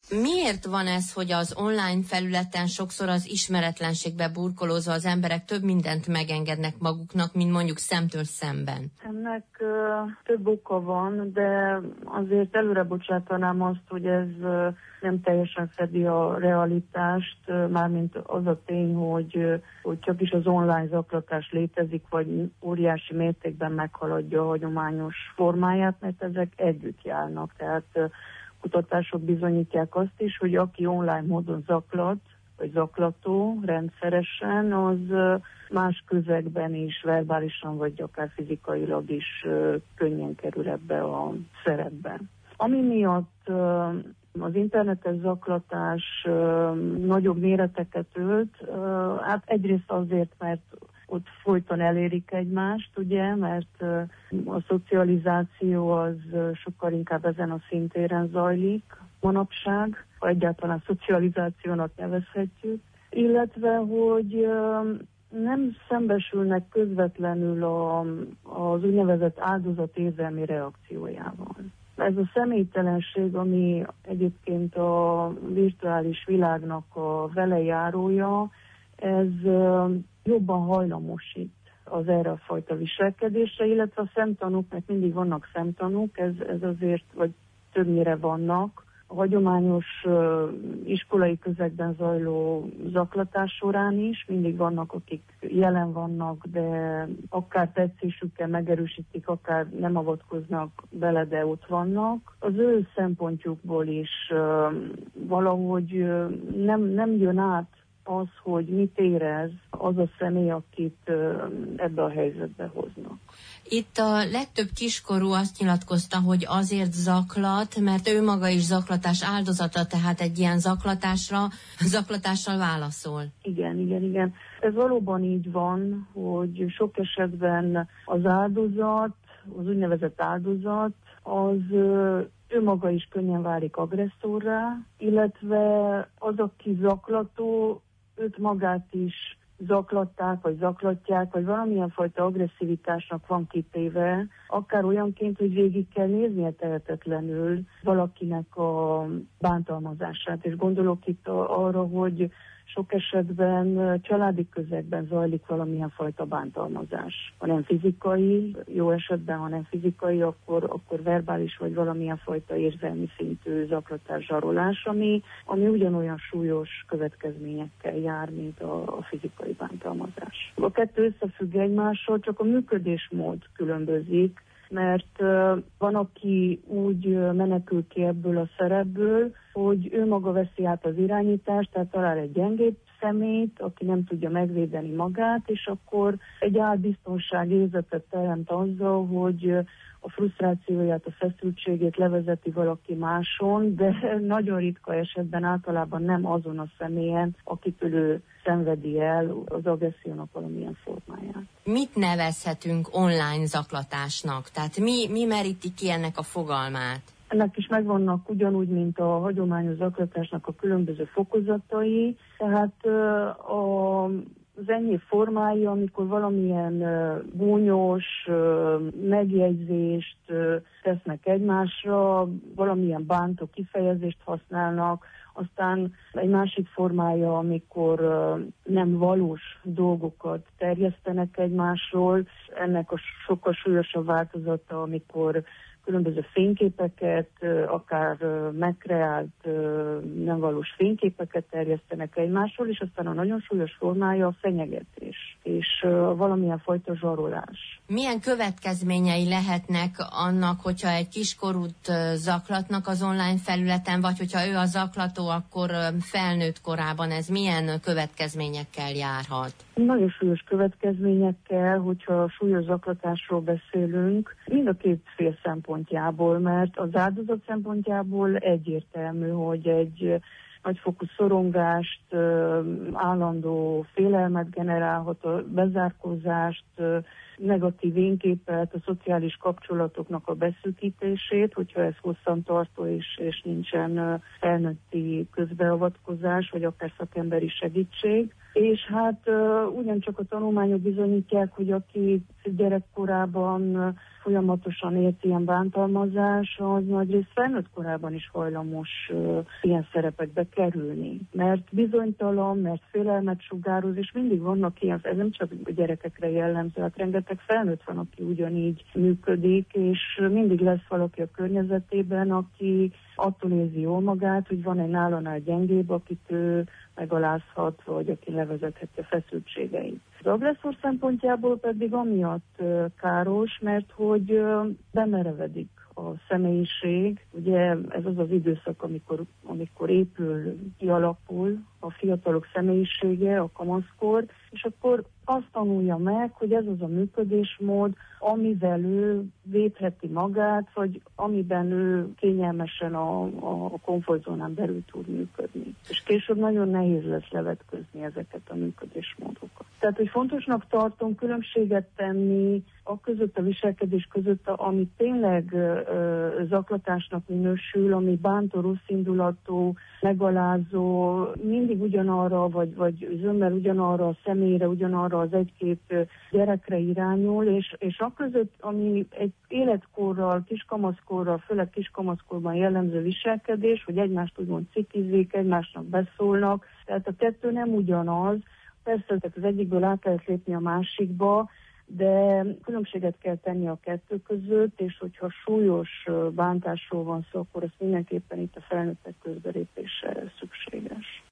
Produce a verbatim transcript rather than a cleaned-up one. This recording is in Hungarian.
Miért van ez, hogy az online felületen sokszor az ismeretlenségbe burkolózva az emberek több mindent megengednek maguknak, mint mondjuk szemtől szemben? Ennek uh, több oka van, de azért előre bocsátanám azt, hogy ez uh, nem teljesen fedi a realitást, uh, mármint az a tény, hogy, uh, hogy csak is az online zaklatás létezik, vagy óriási mértékben meghaladja a hagyományos formáját, mert ezek együtt járnak. Tehát uh, kutatások bizonyítják azt is, hogy aki online módon zaklat, vagy zaklató rendszeresen, az más közegben is, verbálisan, vagy akár fizikailag is könnyen kerül ebbe a szerepbe. Ami miatt az internetes zaklatás nagyobb méreteket ölt, hát egyrészt azért, mert ott folyton elérik egymást, ugye, mert a szocializáció az sokkal inkább ezen a szintéren zajlik manapság, ha egyáltalán szocializációnak nevezhetjük, illetve, hogy nem szembesülnek közvetlenül a, az úgynevezett áldozat érzelmi reakciójával. Ez a személytelenség, ami egyébként a virtuális világnak a velejárója, ez jobban hajlamosít az erre a fajta viselkedésre, illetve a szemtanúk, mert mindig vannak szemtanúk, ez, ez azért, vagy többnyire vannak. A hagyományos uh, iskolai közegben zajló zaklatás során is mindig vannak, akik jelen vannak, de akár tetszésükkel megerősítik, akár nem avatkoznak bele, de ott vannak. Az ő szempontjukból is uh, valahogy uh, nem, nem jön át az, hogy mit érez az a személy, akit uh, ebbe a helyzetbe hoznak. Itt a legtöbb kiskorú azt nyilatkozta, hogy azért zaklat, mert ő maga is zaklatás áldozata, tehát egy ilyen zaklatásra, zaklatással válaszol. Igen, igen, igen. Ez valóban így van, hogy sok esetben az áldozat, az úgynevezett áldozat, az ő maga is könnyen válik agresszorrá, illetve az, aki zaklató, őt magát is zaklatták, vagy zaklatják, vagy valamilyen fajta agresszivitásnak van kitéve, akár olyanként, hogy végig kell néznie tehetetlenül valakinek a bántalmazását. És gondolok itt arra, hogy sok esetben családi közegben zajlik valamilyen fajta bántalmazás. Ha nem fizikai, jó esetben, ha nem fizikai, akkor, akkor verbális vagy valamilyen fajta érzelmi szintű zaklatás, zsarolás, ami, ami ugyanolyan súlyos következményekkel jár, mint a, a fizikai bántalmazás. A kettő összefügg egymással, csak a működésmód különbözik, mert uh, van, aki úgy uh, menekül ki ebből a szerepből, hogy ő maga veszi át az irányítást, tehát talál egy gyengébb szemét, aki nem tudja megvédeni magát, és akkor egy álbiztonság érzetet teremt azzal, hogy uh, a frusztrációját, a feszültségét levezeti valaki máson, de nagyon ritka esetben általában nem azon a személyen, akitől ő szenvedi el az agressziónak valamilyen formáját. Mit nevezhetünk online zaklatásnak? Tehát mi, mi meríti ki ennek a fogalmát? Ennek is megvannak ugyanúgy, mint a hagyományos zaklatásnak a különböző fokozatai, tehát a az enyhébb formái, amikor valamilyen uh, gúnyos uh, megjegyzést uh, tesznek egymásra, valamilyen bántó kifejezést használnak, aztán egy másik formája, amikor uh, nem valós dolgokat terjesztenek egymásról, ennek a sokkal súlyosabb változata, amikor különböző fényképeket, akár megkreált, nem valós fényképeket terjesztenek egymásról, és aztán a nagyon súlyos formája a fenyegetés, és valamilyen fajta zsarolás. Milyen következményei lehetnek annak, hogyha egy kiskorút zaklatnak az online felületen, vagy hogyha ő a zaklató, akkor felnőtt korában ez milyen következményekkel járhat? Nagyon súlyos következményekkel, hogyha súlyos zaklatásról beszélünk, mind a két fél szempontjából, mert az áldozat szempontjából egyértelmű, hogy egy nagyfokú szorongást, állandó félelmet generálhat, a bezárkózást, negatív énképet, a szociális kapcsolatoknak a beszűkítését, hogyha ez hosszantartó és, és nincsen felnőtti közbeavatkozás, vagy akár szakemberi segítség. És hát uh, ugyancsak a tanulmányok bizonyítják, hogy aki gyerekkorában folyamatosan élt ilyen bántalmazás, az nagyrészt felnőtt korában is hajlamos uh, ilyen szerepekbe kerülni. Mert bizonytalan, mert félelmet sugároz, és mindig vannak ilyen, ez nem csak a gyerekekre jellemző, hát rengeteg felnőtt van, aki ugyanígy működik, és mindig lesz valaki a környezetében, aki attól érzi jól magát, hogy van egy nálánál gyengébb, akit ő megalázhat, vagy aki levezetheti a feszültségeit. Az agresszor szempontjából pedig amiatt káros, mert hogy bemerevedik a személyiség. Ugye ez az az időszak, amikor, amikor épül, kialakul a fiatalok személyisége, a kamaszkor, és akkor azt tanulja meg, hogy ez az a működésmód, amivel ő védheti magát, vagy amiben ő kényelmesen a, a komfortzónán belül tud működni. És később nagyon nehéz lesz levetközni ezeket a működésmódokat. Tehát, hogy fontosnak tartom különbséget tenni a között, a viselkedés között, ami tényleg ö, zaklatásnak minősül, ami bántó, rosszindulatú, megalázó, mindig ugyanarra, vagy, vagy zömmel ugyanarra a személyre, ugyanarra az egy-két gyerekre irányul, és, és a között, ami egy életkorral, kiskamaszkorral, főleg kiskamaszkorban jellemző viselkedés, hogy egymást úgymond cikizik, egymásnak beszólnak, tehát a kettő nem ugyanaz. Persze az egyikből át lehet lépni a másikba, de különbséget kell tenni a kettő között, és hogyha súlyos bántásról van szó, akkor azt mindenképpen itt a felnőttek közbelépése szükséges.